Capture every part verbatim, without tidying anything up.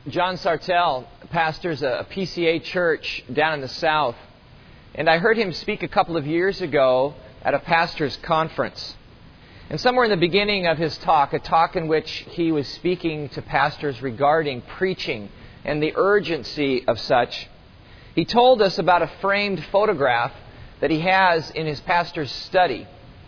John Sartell pastors a P C A church down in the South, and I heard him speak a couple of years ago at a pastor's conference. And somewhere in the beginning of his talk, a talk in which he was speaking to pastors regarding preaching and the urgency of such, he told us about a framed photograph that he has in his pastor's study.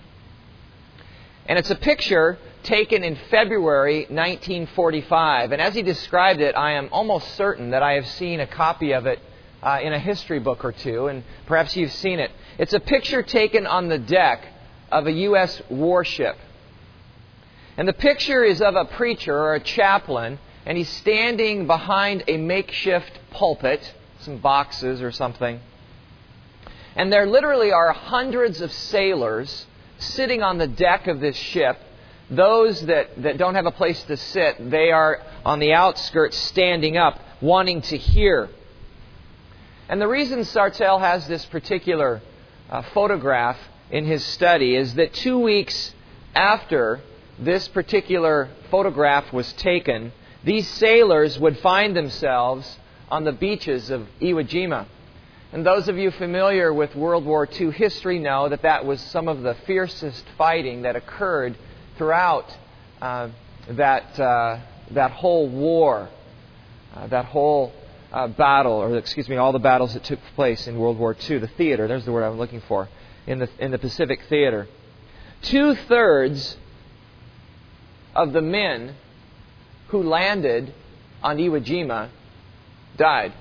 And it's a picture taken in February nineteen forty-five. And as he described it, I am almost certain that I have seen a copy of it uh, in a history book or two, and perhaps you've seen it. It's a picture taken on the deck of a U S warship. And the picture is of a preacher or a chaplain, and he's standing behind a makeshift pulpit, some boxes or something. And there literally are hundreds of sailors sitting on the deck of this ship. Those that, that don't have a place to sit, they are on the outskirts standing up, wanting to hear. And the reason Sartell has this particular uh, photograph in his study is that two weeks after this particular photograph was taken, these sailors would find themselves on the beaches of Iwo Jima. And those of you familiar with World War Two history know that that was some of the fiercest fighting that occurred throughout uh, that uh, that whole war, uh, that whole uh, battle, or excuse me, all the battles that took place in World War Two. The theater, there's the word I'm looking for, in the in the Pacific theater. Two thirds of the men who landed on Iwo Jima died.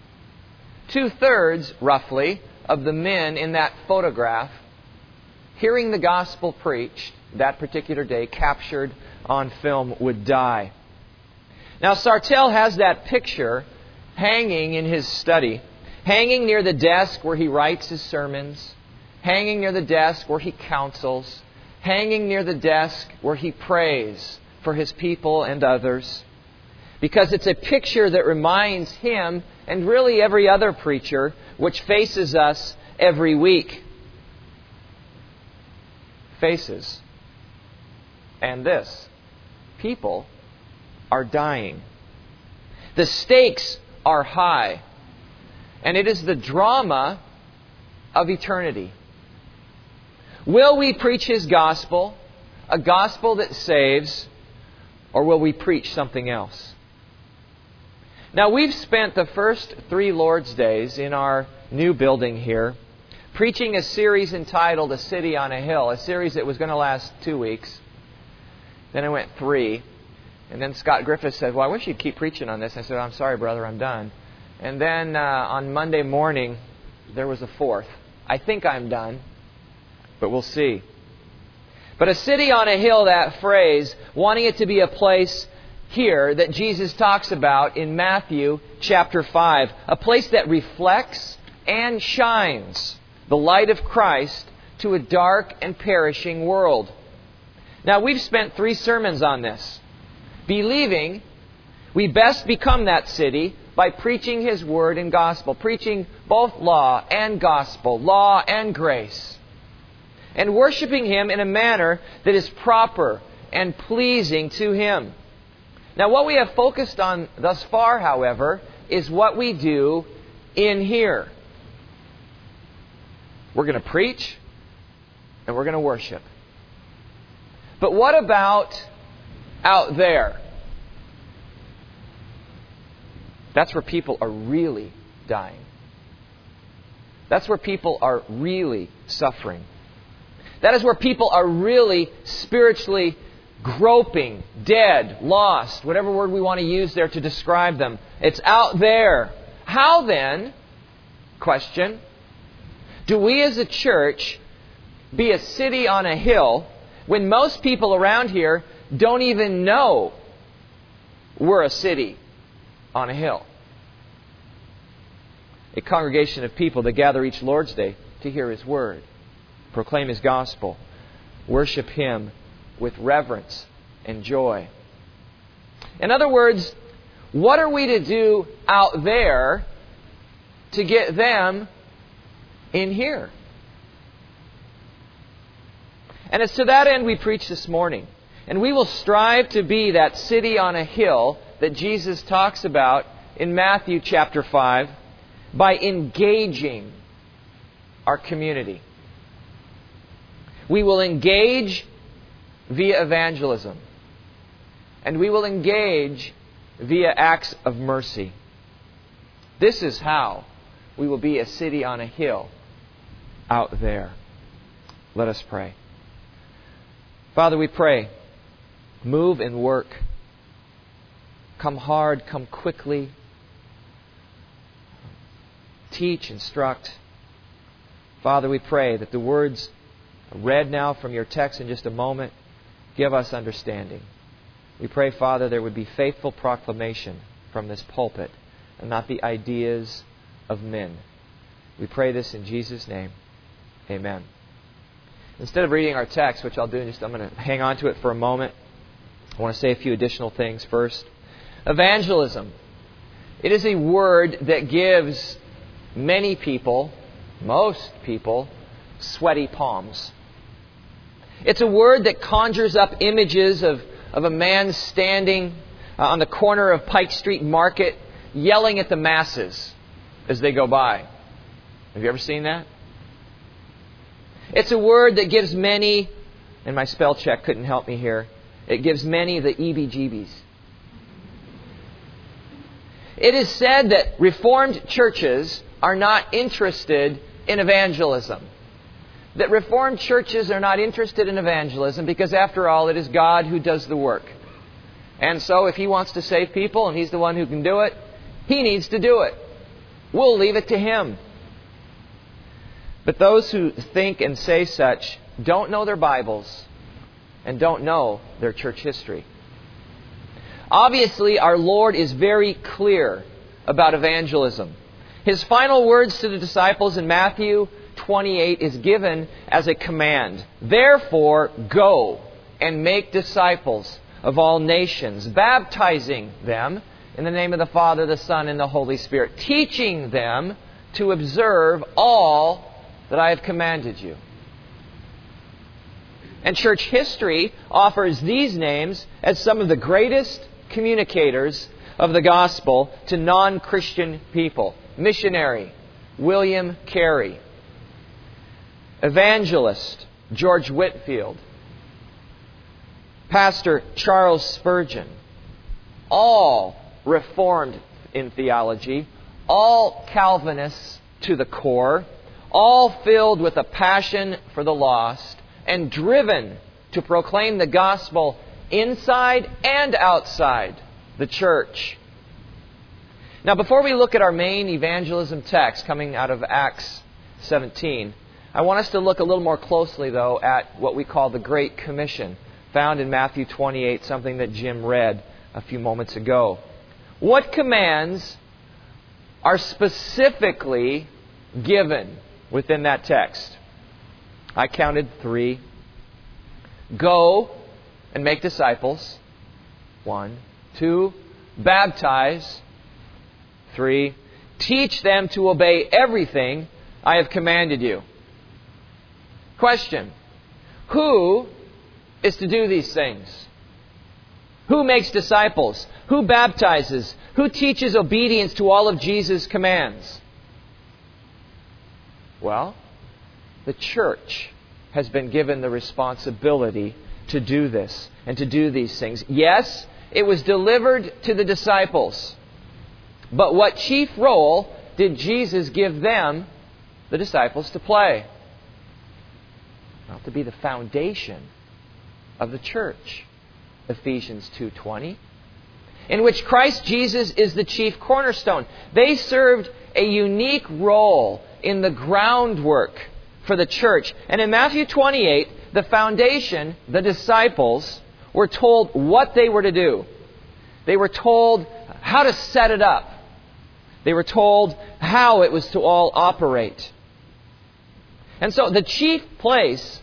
Two-thirds, roughly, of the men in that photograph, hearing the gospel preached that particular day, captured on film, would die. Now, Sartell has that picture hanging in his study, hanging near the desk where he writes his sermons, hanging near the desk where he counsels, hanging near the desk where he prays for his people and others. Because it's a picture that reminds him, and really every other preacher, which faces us every week. Faces. And this. People are dying. The stakes are high. And it is the drama of eternity. Will we preach His gospel, a gospel that saves, or will we preach something else? Now, we've spent the first three Lord's Days in our new building here preaching a series entitled A City on a Hill, a series that was going to last two weeks. Then it went three. And then Scott Griffith said, well, I wish you'd keep preaching on this. I said, I'm sorry, brother, I'm done. And then uh, on Monday morning, there was a fourth. I think I'm done, but we'll see. But a city on a hill, that phrase, wanting it to be a place here that Jesus talks about in Matthew chapter five, a place that reflects and shines the light of Christ to a dark and perishing world. Now, we've spent three sermons on this, believing we best become that city by preaching His word and gospel, preaching both law and gospel, law and grace, and worshiping Him in a manner that is proper and pleasing to Him. Now, what we have focused on thus far, however, is what we do in here. We're going to preach and we're going to worship. But what about out there? That's where people are really dying. That's where people are really suffering. That is where people are really spiritually groping, dead, lost, whatever word we want to use there to describe them. It's out there. How then, question, do we as a church be a city on a hill when most people around here don't even know we're a city on a hill? A congregation of people that gather each Lord's Day to hear His word, proclaim His gospel, worship Him with reverence and joy. In other words, what are we to do out there to get them in here? And it's to that end we preach this morning. And we will strive to be that city on a hill that Jesus talks about in Matthew chapter five by engaging our community. We will engage via evangelism. And we will engage via acts of mercy. This is how we will be a city on a hill out there. Let us pray. Father, we pray, move and work. Come hard, come quickly. Teach, instruct. Father, we pray that the words read now from your text in just a moment give us understanding. We pray, Father, there would be faithful proclamation from this pulpit and not the ideas of men. We pray this in Jesus' name. Amen. Instead of reading our text, which I'll do in just, I'm going to hang on to it for a moment. I want to say a few additional things first. Evangelism. It is a word that gives many people, most people, sweaty palms. It's a word that conjures up images of, of a man standing uh, on the corner of Pike Street Market yelling at the masses as they go by. Have you ever seen that? It's a word that gives many, and my spell check couldn't help me here, it gives many the E B G Bs. It is said that Reformed churches are not interested in evangelism. That Reformed churches are not interested in evangelism because, after all, it is God who does the work. And so if He wants to save people and He's the one who can do it, He needs to do it. We'll leave it to Him. But those who think and say such don't know their Bibles and don't know their church history. Obviously, our Lord is very clear about evangelism. His final words to the disciples in Matthew twenty-eight is given as a command. Therefore, go and make disciples of all nations, baptizing them in the name of the Father, the Son, and the Holy Spirit, teaching them to observe all that I have commanded you. And church history offers these names as some of the greatest communicators of the gospel to non-Christian people. Missionary, William Carey. Evangelist, George Whitefield. Pastor Charles Spurgeon. All Reformed in theology, all Calvinists to the core, all filled with a passion for the lost and driven to proclaim the gospel inside and outside the church. Now, before we look at our main evangelism text coming out of Acts seventeen, I want us to look a little more closely, though, at what we call the Great Commission, found in Matthew twenty-eight, something that Jim read a few moments ago. What commands are specifically given within that text? I counted three. Go and make disciples. One. Two. Baptize. Three. Teach them to obey everything I have commanded you. Question. Who is to do these things? Who makes disciples? Who baptizes? Who teaches obedience to all of Jesus' commands? Well, the church has been given the responsibility to do this and to do these things. Yes, it was delivered to the disciples. But what chief role did Jesus give them, the disciples, to play? Well, to be the foundation of the church. Ephesians two twenty, in which Christ Jesus is the chief cornerstone. They served a unique role in the groundwork for the church. And in Matthew twenty-eight, the foundation, the disciples, were told what they were to do. They were told how to set it up. They were told how it was to all operate. And so the chief place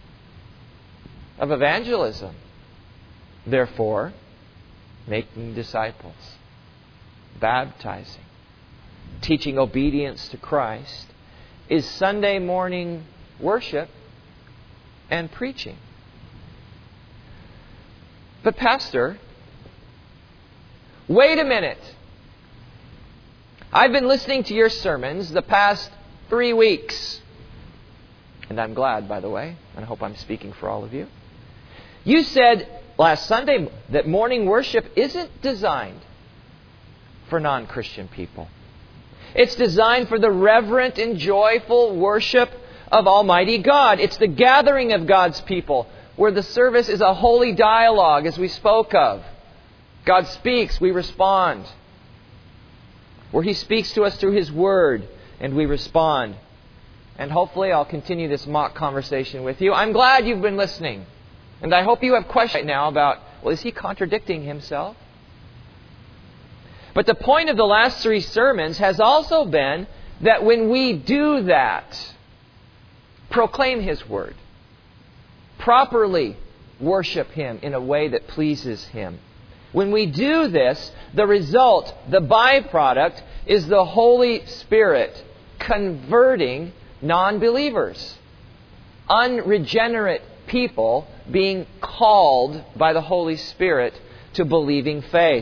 of evangelism, therefore, making disciples, baptizing, teaching obedience to Christ, is Sunday morning worship and preaching. But Pastor, Wait a minute. I've been listening to your sermons the past three weeks. And I'm glad, by the way, and I hope I'm speaking for all of you. You said last Sunday that morning worship isn't designed for non-Christian people. It's designed for the reverent and joyful worship of Almighty God. It's the gathering of God's people, where the service is a holy dialogue, as we spoke of. God speaks, we respond. Where He speaks to us through His Word, and we respond. And hopefully I'll continue this mock conversation with you. I'm glad you've been listening. And I hope you have questions right now about, well, is he contradicting himself? But the point of the last three sermons has also been that when we do that, proclaim His Word, properly worship Him in a way that pleases Him. When we do this, the result, the byproduct, is the Holy Spirit converting non-believers, unregenerate people being called by the Holy Spirit to believing faith.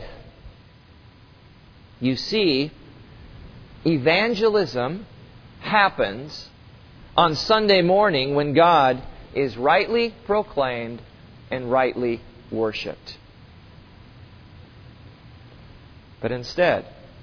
You see, evangelism happens on Sunday morning when God is rightly proclaimed and rightly worshipped. But instead,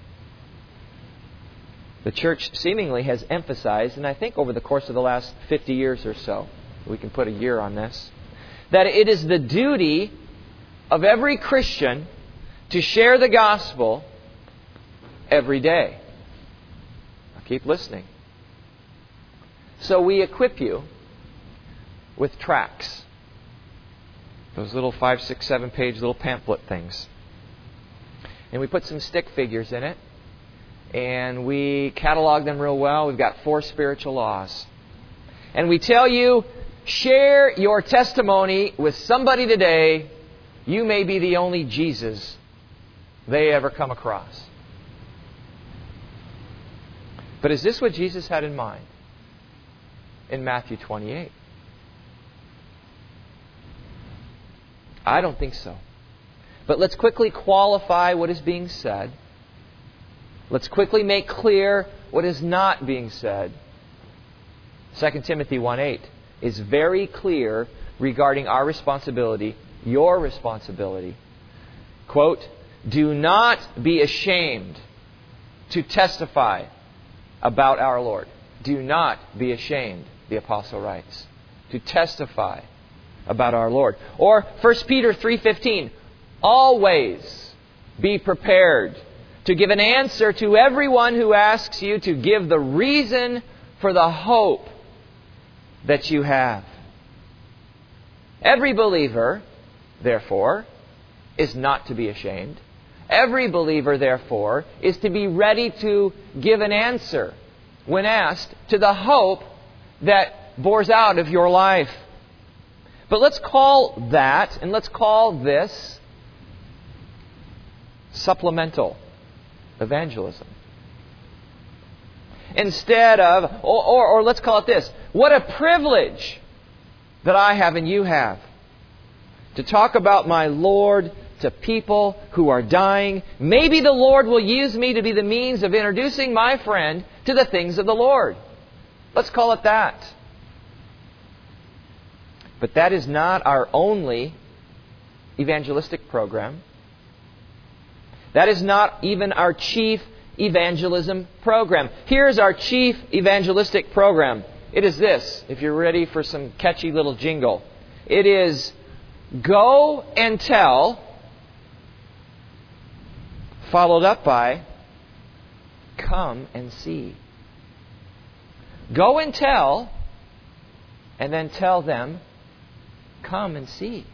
the church seemingly has emphasized, and I think over the course of the last fifty years or so, we can put a year on this, that it is the duty of every Christian to share the gospel every day. Now keep listening. So we equip you with tracts. Those little five, six, seven page little pamphlet things. And we put some stick figures in it. And we catalog them real well. We've got four spiritual laws. And we tell you, share your testimony with somebody today. You may be the only Jesus they ever come across. But is this what Jesus had in mind in Matthew twenty-eight? I don't think so. But let's quickly qualify what is being said. Let's quickly make clear what is not being said. Second Timothy one eight is very clear regarding our responsibility, your responsibility. Quote, "Do not be ashamed to testify about our Lord." Do not be ashamed, the apostle writes, to testify about our Lord. Or First Peter three fifteen, "Always be prepared to give an answer to everyone who asks you to give the reason for the hope that you have." Every believer, therefore, is not to be ashamed. Every believer, therefore, is to be ready to give an answer when asked to the hope that bores out of your life. But let's call that, and let's call this, supplemental evangelism. Instead of, or, or, or let's call it this, what a privilege that I have and you have to talk about my Lord to people who are dying. Maybe the Lord will use me to be the means of introducing my friend to the things of the Lord. Let's call it that. But that is not our only evangelistic program. That is not even our chief evangelism program. Here's our chief evangelistic program. It is this, if you're ready for some catchy little jingle. It is go and tell, followed up by come and see. Go and tell, and then tell them, come and see.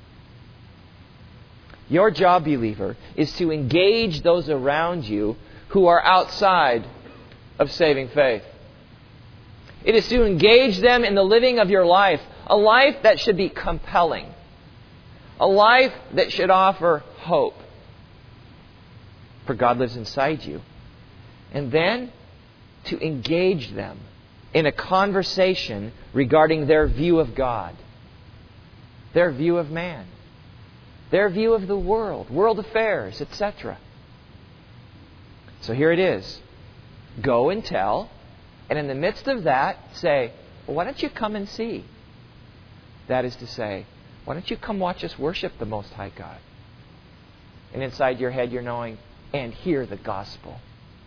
Your job, believer, is to engage those around you who are outside of saving faith. It is to engage them in the living of your life, a life that should be compelling, a life that should offer hope. For God lives inside you. And then to engage them in a conversation regarding their view of God, their view of man, their view of the world, world affairs, et cetera. So here it is. Go and tell, and in the midst of that, say, well, why don't you come and see? That is to say, why don't you come watch us worship the Most High God? And inside your head you're knowing, and hear the gospel.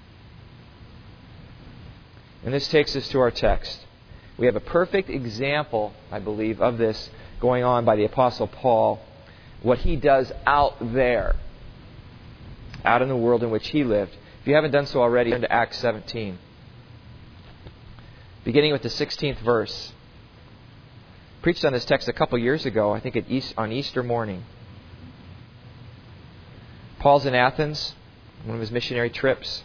And this takes us to our text. We have a perfect example, I believe, of this going on by the Apostle Paul. What he does out there, out in the world in which he lived. If you haven't done so already, turn to Acts seventeen. Beginning with the sixteenth verse. Preached on this text a couple years ago, I think at East, on Easter morning. Paul's in Athens, one of his missionary trips.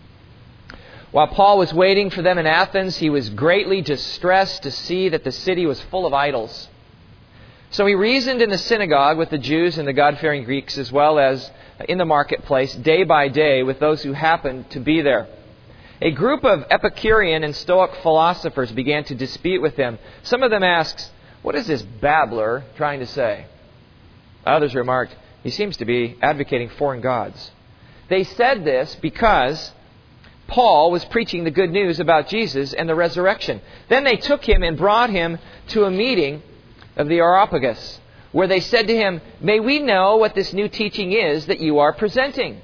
While Paul was waiting for them in Athens, he was greatly distressed to see that the city was full of idols. So he reasoned in the synagogue with the Jews and the God-fearing Greeks, as well as in the marketplace, day by day, with those who happened to be there. A group of Epicurean and Stoic philosophers began to dispute with him. Some of them asked, "What is this babbler trying to say?" Others remarked, "He seems to be advocating foreign gods." They said this because Paul was preaching the good news about Jesus and the resurrection. Then they took him and brought him to a meeting of the Areopagus, where they said to him, "May we know what this new teaching is that you are presenting?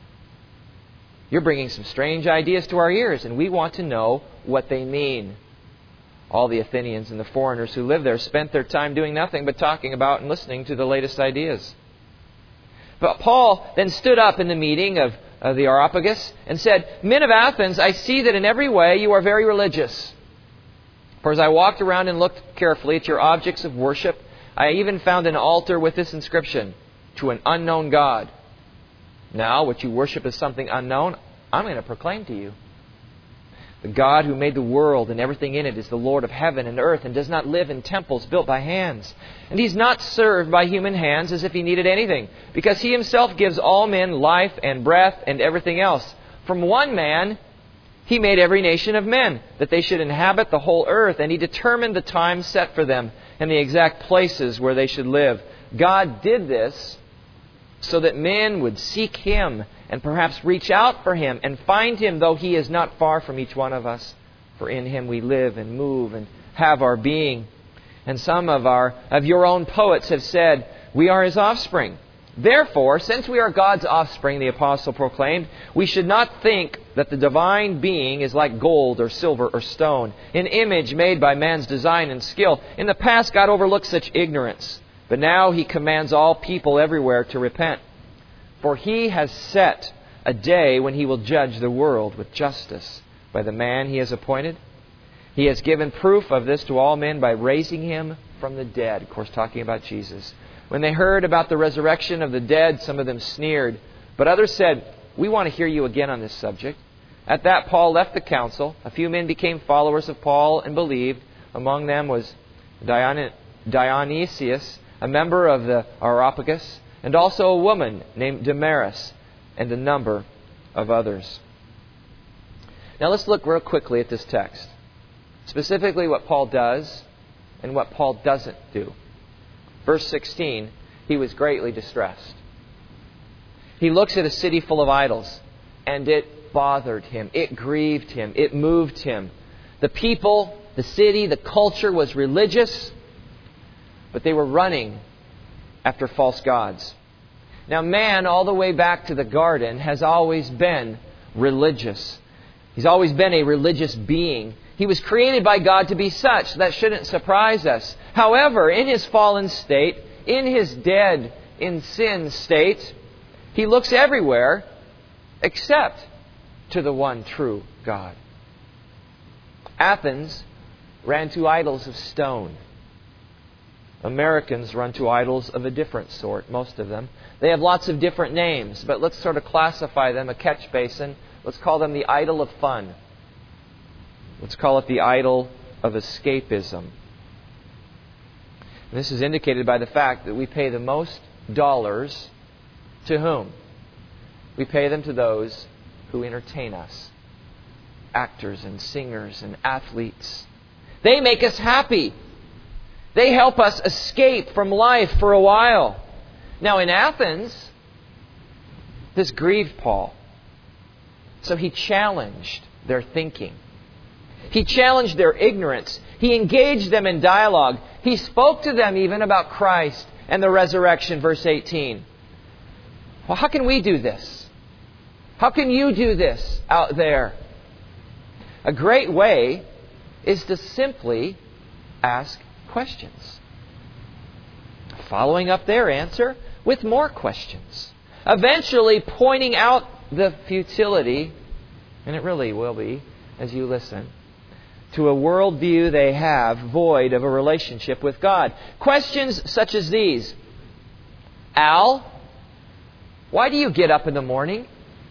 You're bringing some strange ideas to our ears, and we want to know what they mean." All the Athenians and the foreigners who lived there spent their time doing nothing but talking about and listening to the latest ideas. But Paul then stood up in the meeting of, of the Areopagus and said, "Men of Athens, I see that in every way you are very religious. For as I walked around and looked carefully at your objects of worship, I even found an altar with this inscription, 'To an unknown God.' Now, what you worship is something unknown, I'm going to proclaim to you. The God who made the world and everything in it is the Lord of heaven and earth and does not live in temples built by hands. And He's not served by human hands as if He needed anything, because He Himself gives all men life and breath and everything else. From one man He made every nation of men, that they should inhabit the whole earth, and He determined the time set for them and the exact places where they should live. God did this so that men would seek Him and perhaps reach out for Him and find Him, though He is not far from each one of us. For in Him we live and move and have our being. And some of our of your own poets have said, we are His offspring. Therefore, since we are God's offspring, the apostle proclaimed, we should not think that the divine being is like gold or silver or stone, an image made by man's design and skill. In the past, God overlooked such ignorance, but now He commands all people everywhere to repent. For He has set a day when He will judge the world with justice by the man He has appointed. He has given proof of this to all men by raising Him from the dead. Of course, talking about Jesus. When they heard about the resurrection of the dead, some of them sneered. But others said, we want to hear you again on this subject. At that, Paul left the council. A few men became followers of Paul and believed. Among them was Dion- Dionysius, a member of the Areopagus, and also a woman named Damaris, and a number of others. Now let's look real quickly at this text. Specifically what Paul does and what Paul doesn't do. Verse sixteen, he was greatly distressed. He looks at a city full of idols, and it bothered him. It grieved him. It moved him. The people, the city, the culture was religious, but they were running after false gods. Now, man, all the way back to the garden, has always been religious. He's always been a religious being. He was created by God to be such. That shouldn't surprise us. However, in his fallen state, in his dead, in sin state, he looks everywhere except to the one true God. Athens ran to idols of stone. Americans run to idols of a different sort, most of them. They have lots of different names, but let's sort of classify them, a catch basin. Let's call them the idol of fun. Let's call it the idol of escapism. And this is indicated by the fact that we pay the most dollars to whom? We pay them to those who entertain us. Actors and singers and athletes. They make us happy. They help us escape from life for a while. Now in Athens, this grieved Paul. So he challenged their thinking. He challenged their ignorance. He engaged them in dialogue. He spoke to them even about Christ and the resurrection, verse eighteen. Well, how can we do this? How can you do this out there? A great way is to simply ask questions, following up their answer with more questions, eventually pointing out the futility, and it really will be as you listen, to a worldview they have void of a relationship with God. Questions such as these. Al, why do you get up in the morning?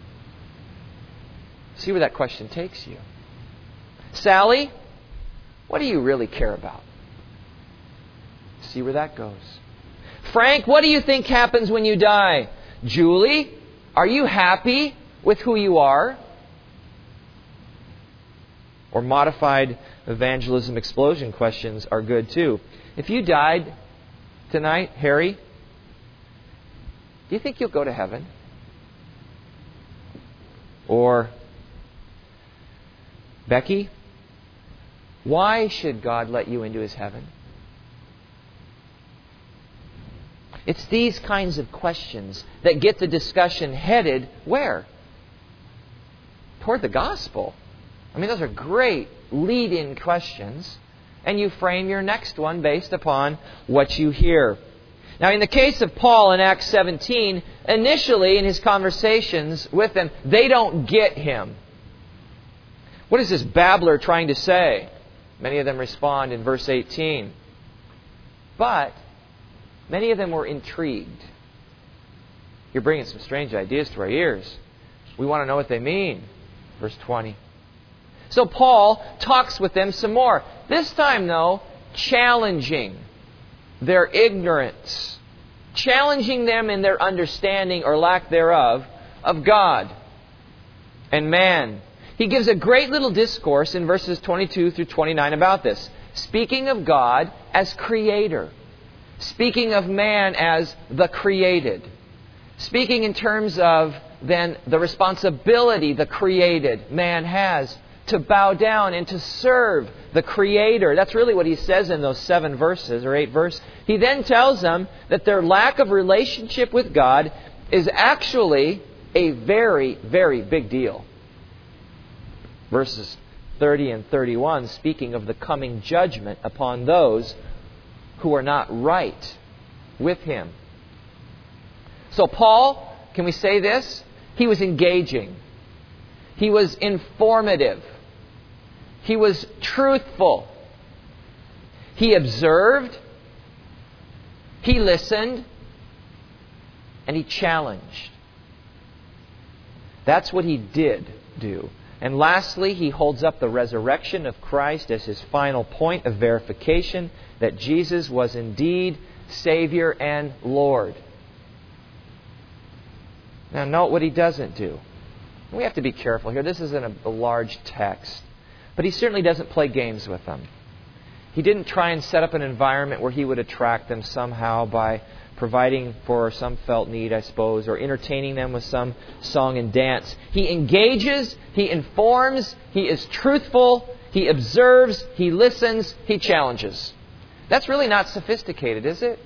See where that question takes you. Sally, what do you really care about? See where that goes. Frank, what do you think happens when you die? Julie, are you happy with who you are? Or modified evangelism explosion questions are good too. If you died tonight, Harry, do you think you'll go to heaven? Or Becky, why should God let you into His heaven? It's these kinds of questions that get the discussion headed where? Toward the gospel. I mean, those are great lead-in questions. And you frame your next one based upon what you hear. Now, in the case of Paul in Acts seventeen, initially in his conversations with them, they don't get him. What is this babbler trying to say? Many of them respond in verse eighteen. But many of them were intrigued. You're bringing some strange ideas to our ears. We want to know what they mean. Verse twenty. So Paul talks with them some more. This time, though, challenging their ignorance. Challenging them in their understanding or lack thereof of God and man. He gives a great little discourse in verses twenty-two through twenty-nine about this. Speaking of God as Creator. Speaking of man as the created. Speaking in terms of then the responsibility the created man has to bow down and to serve the Creator. That's really what he says in those seven verses or eight verses. He then tells them that their lack of relationship with God is actually a very, very big deal. Verses thirty and thirty-one, speaking of the coming judgment upon those who are not right with Him. So Paul, can we say this? He was engaging. He was informative. He was truthful. He observed. He listened. And he challenged. That's what he did do. And lastly, he holds up the resurrection of Christ as his final point of verification that Jesus was indeed Savior and Lord. Now note what he doesn't do. We have to be careful here. This isn't a, a large text. But he certainly doesn't play games with them. He didn't try and set up an environment where he would attract them somehow by providing for some felt need, I suppose, or entertaining them with some song and dance. He engages, he informs, he is truthful, he observes, he listens, he challenges. That's really not sophisticated, is it?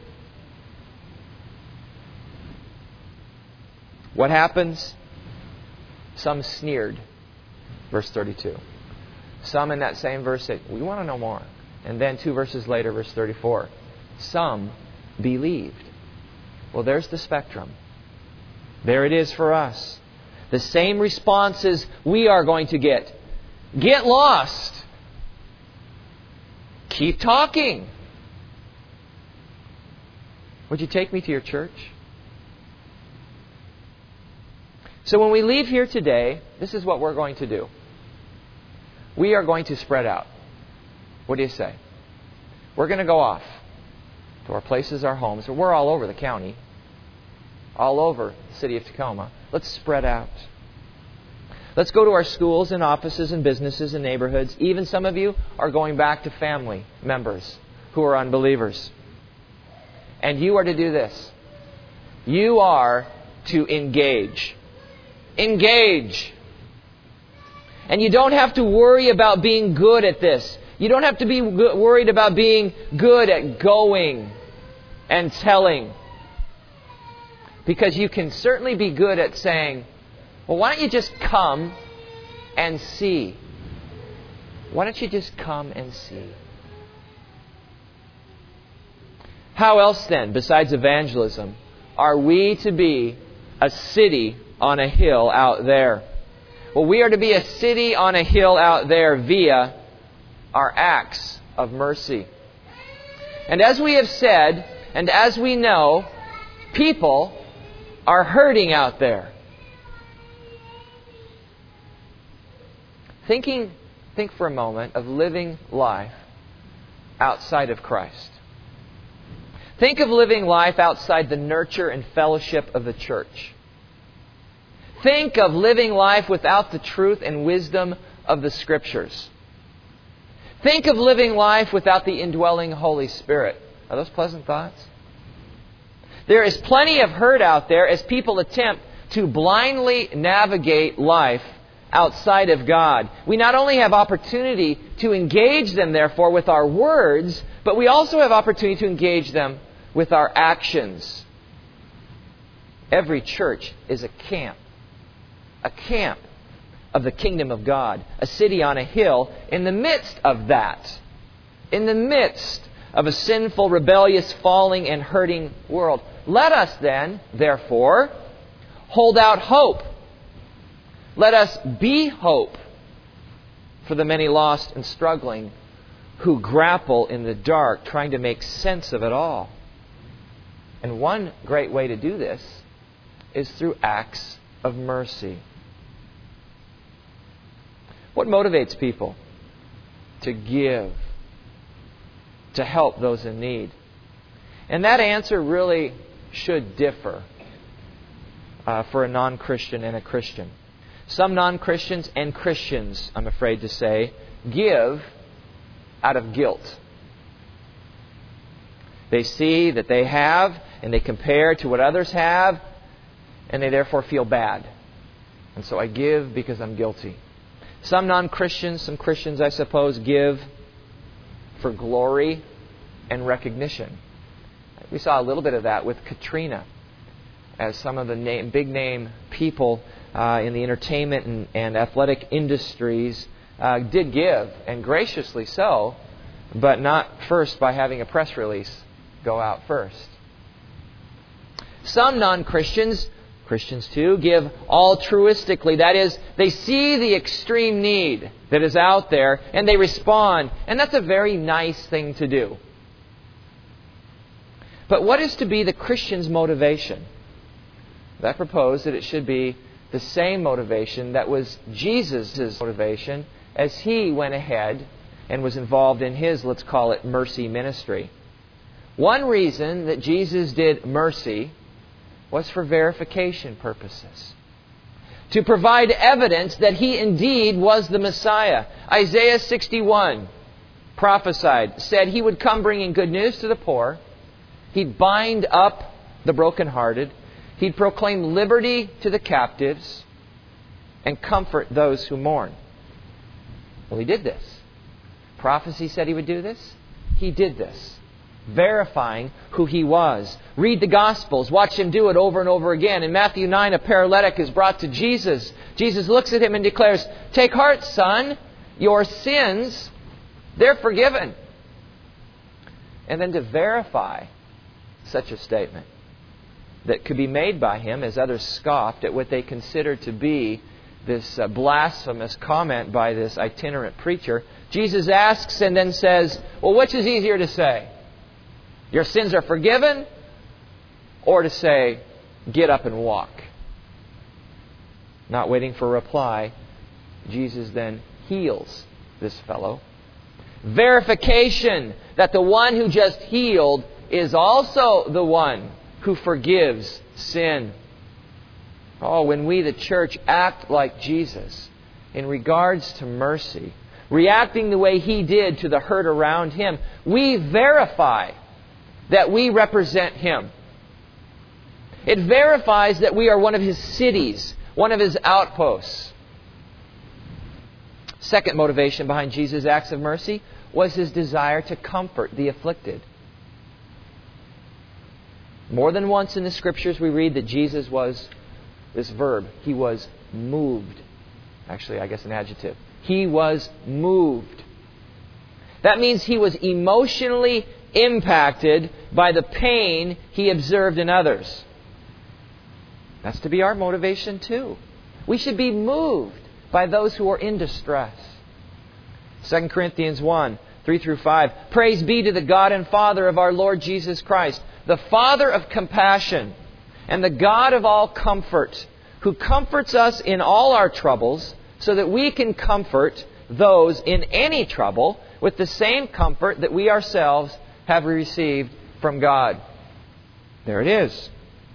What happens? Some sneered. Verse thirty-two. Some in that same verse said, we want to know more. And then two verses later, verse thirty-four. Some believed. Well, there's the spectrum. There it is for us. The same responses we are going to get. Get lost. Keep talking. Would you take me to your church? So when we leave here today, this is what we're going to do. We are going to spread out. What do you say? We're going to go off to our places, our homes. We're all over the county. All over the city of Tacoma. Let's spread out. Let's go to our schools and offices and businesses and neighborhoods. Even some of you are going back to family members who are unbelievers. And you are to do this. You are to engage. Engage. And you don't have to worry about being good at this. You don't have to be worried about being good at going and telling. Because you can certainly be good at saying, well, why don't you just come and see? Why don't you just come and see? How else then, besides evangelism, are we to be a city on a hill out there? Well, we are to be a city on a hill out there via our acts of mercy. And as we have said, and as we know, people are hurting out there. Thinking, think for a moment of living life outside of Christ. Think of living life outside the nurture and fellowship of the church. Think of living life without the truth and wisdom of the Scriptures. Think of living life without the indwelling Holy Spirit. Are those pleasant thoughts? There is plenty of hurt out there as people attempt to blindly navigate life outside of God. We not only have opportunity to engage them, therefore, with our words, but we also have opportunity to engage them with our actions. Every church is a camp. A camp of the kingdom of God. A city on a hill in the midst of that. In the midst of a sinful, rebellious, falling, and hurting world. Let us then, therefore, hold out hope. Let us be hope for the many lost and struggling who grapple in the dark trying to make sense of it all. And one great way to do this is through acts of mercy. What motivates people to give, to help those in need? And that answer really should differ uh, for a non-Christian and a Christian. Some non-Christians and Christians, I'm afraid to say, give out of guilt. They see that they have, and they compare to what others have, and they therefore feel bad. And so I give because I'm guilty. Some non-Christians, some Christians, I suppose, give for glory and recognition. We saw a little bit of that with Katrina, as some of the name, big name people uh, in the entertainment and, and athletic industries uh, did give, and graciously so, but not first by having a press release go out first. Some non-Christians, Christians too, give altruistically. That is, they see the extreme need that is out there and they respond. And that's a very nice thing to do. But what is to be the Christian's motivation? I propose that it should be the same motivation that was Jesus' motivation as He went ahead and was involved in His, let's call it, mercy ministry. One reason that Jesus did mercy was for verification purposes. To provide evidence that He indeed was the Messiah. Isaiah sixty-one prophesied, said He would come bringing good news to the poor. He'd bind up the brokenhearted. He'd proclaim liberty to the captives and comfort those who mourn. Well, He did this. Prophecy said He would do this. He did this. Verifying who He was. Read the Gospels. Watch Him do it over and over again. In Matthew nine, a paralytic is brought to Jesus. Jesus looks at him and declares, "Take heart, son. Your sins, they're forgiven." And then to verify such a statement that could be made by Him as others scoffed at what they considered to be this uh, blasphemous comment by this itinerant preacher, Jesus asks and then says, well, which is easier to say? Your sins are forgiven, or to say, get up and walk? Not waiting for a reply, Jesus then heals this fellow. Verification that the one who just healed is also the one who forgives sin. Oh, when we, the church, act like Jesus in regards to mercy, reacting the way He did to the hurt around Him, we verify that we represent Him. It verifies that we are one of His cities, one of His outposts. Second motivation behind Jesus' acts of mercy was His desire to comfort the afflicted. More than once in the Scriptures we read that Jesus was, this verb, He was moved. Actually, I guess an adjective. He was moved. That means He was emotionally impacted by the pain He observed in others. That's to be our motivation too. We should be moved by those who are in distress. Second Corinthians one, three through five. Praise be to the God and Father of our Lord Jesus Christ, the Father of compassion and the God of all comfort, who comforts us in all our troubles, so that we can comfort those in any trouble with the same comfort that we ourselves have received from God. There it is.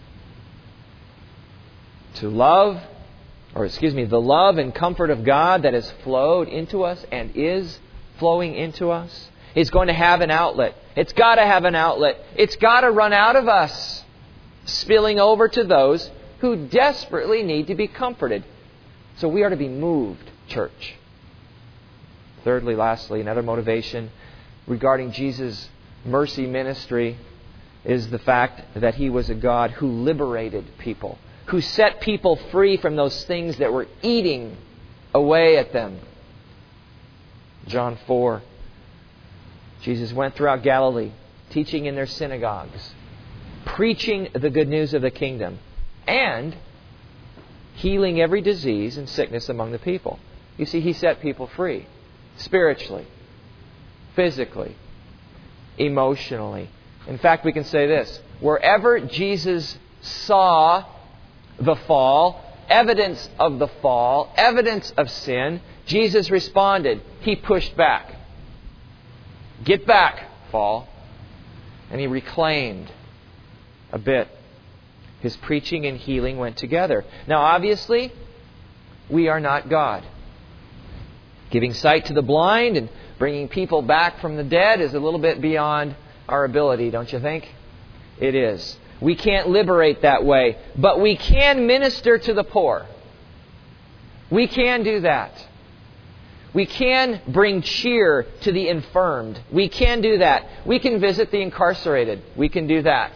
To love, or excuse me, the love and comfort of God that has flowed into us and is flowing into us is going to have an outlet. It's got to have an outlet. It's got to run out of us, spilling over to those who desperately need to be comforted. So we are to be moved, church. Thirdly, lastly, another motivation regarding Jesus' mercy ministry is the fact that He was a God who liberated people, who set people free from those things that were eating away at them. John four. Jesus went throughout Galilee, teaching in their synagogues, preaching the good news of the kingdom, and healing every disease and sickness among the people. You see, He set people free. Spiritually, physically, emotionally. In fact, we can say this. Wherever Jesus saw the fall, evidence of the fall, evidence of sin, Jesus responded. He pushed back. Get back, fall. And He reclaimed a bit. His preaching and healing went together. Now, obviously, we are not God. Giving sight to the blind and bringing people back from the dead is a little bit beyond our ability, don't you think? It is. We can't liberate that way, but we can minister to the poor. We can do that. We can bring cheer to the infirmed. We can do that. We can visit the incarcerated. We can do that.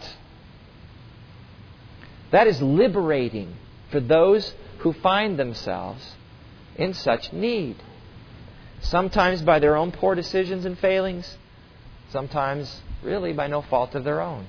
That is liberating for those who find themselves in such need. Sometimes by their own poor decisions and failings. Sometimes really by no fault of their own.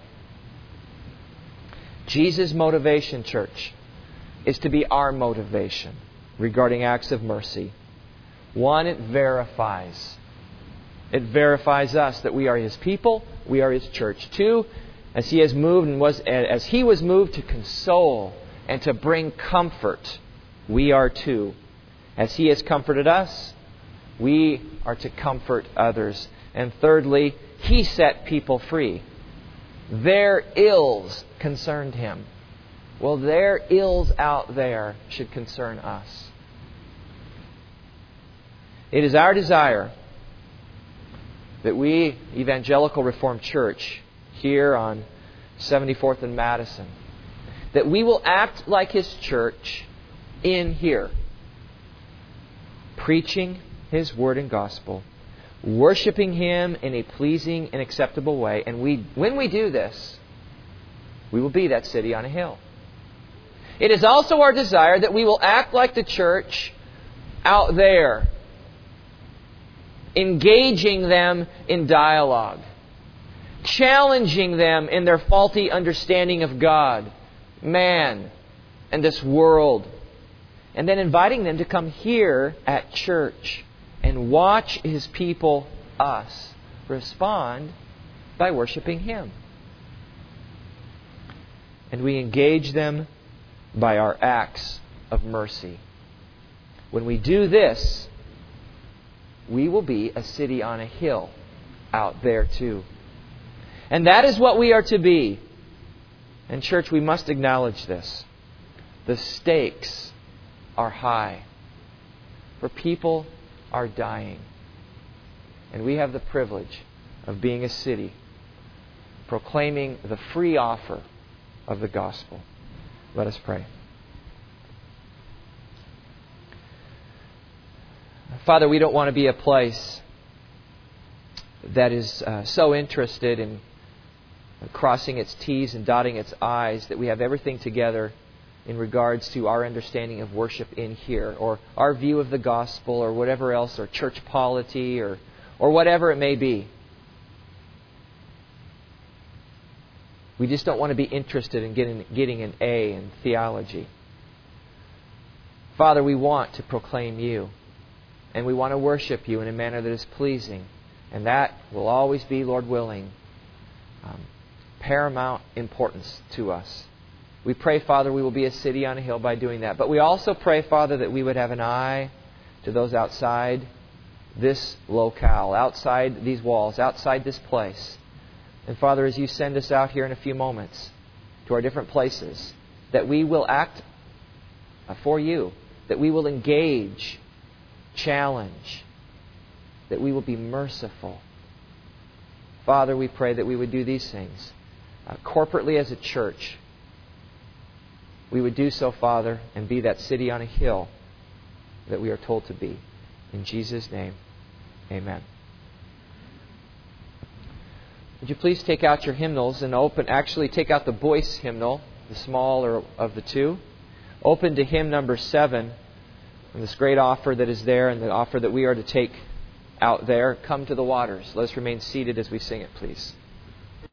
Jesus' motivation, church, is to be our motivation regarding acts of mercy. One, it verifies. It verifies us that we are His people, we are His church. Two, as He has moved and was as He was moved to console and to bring comfort, we are too. As He has comforted us, we are to comfort others. And thirdly, He set people free. Their ills concerned Him. Well, their ills out there should concern us. It is our desire that we, Evangelical Reformed Church, here on seventy-fourth and Madison, that we will act like His church in here, preaching His Word and Gospel, worshiping Him in a pleasing and acceptable way. And we, when we do this, we will be that city on a hill. It is also our desire that we will act like the church out there, engaging them in dialogue, challenging them in their faulty understanding of God, man, and this world, and then inviting them to come here at church and watch His people, us, respond by worshiping Him. And we engage them by our acts of mercy. When we do this, we will be a city on a hill out there too. And that is what we are to be. And church, we must acknowledge this. The stakes are high. For people are dying. And we have the privilege of being a city proclaiming the free offer of the gospel. Let us pray. Father, we don't want to be a place that is uh, so interested in crossing its T's and dotting its I's that we have everything together in regards to our understanding of worship in here, or our view of the gospel, or whatever else, or church polity, or, or whatever it may be. We just don't want to be interested in getting, getting an A in theology. Father, we want to proclaim You, and we want to worship You in a manner that is pleasing. And that will always be, Lord willing, um, paramount importance to us. We pray, Father, we will be a city on a hill by doing that. But we also pray, Father, that we would have an eye to those outside this locale, outside these walls, outside this place. And Father, as You send us out here in a few moments to our different places, that we will act for You, that we will engage, challenge, that we will be merciful. Father, we pray that we would do these things uh, corporately as a church. We would do so, Father, and be that city on a hill that we are told to be. In Jesus' name, amen. Would you please take out your hymnals and open, actually take out the Boyce hymnal, the smaller of the two. Open to hymn number seven, and this great offer that is there and the offer that we are to take out there. Come to the waters. Let us remain seated as we sing it, please.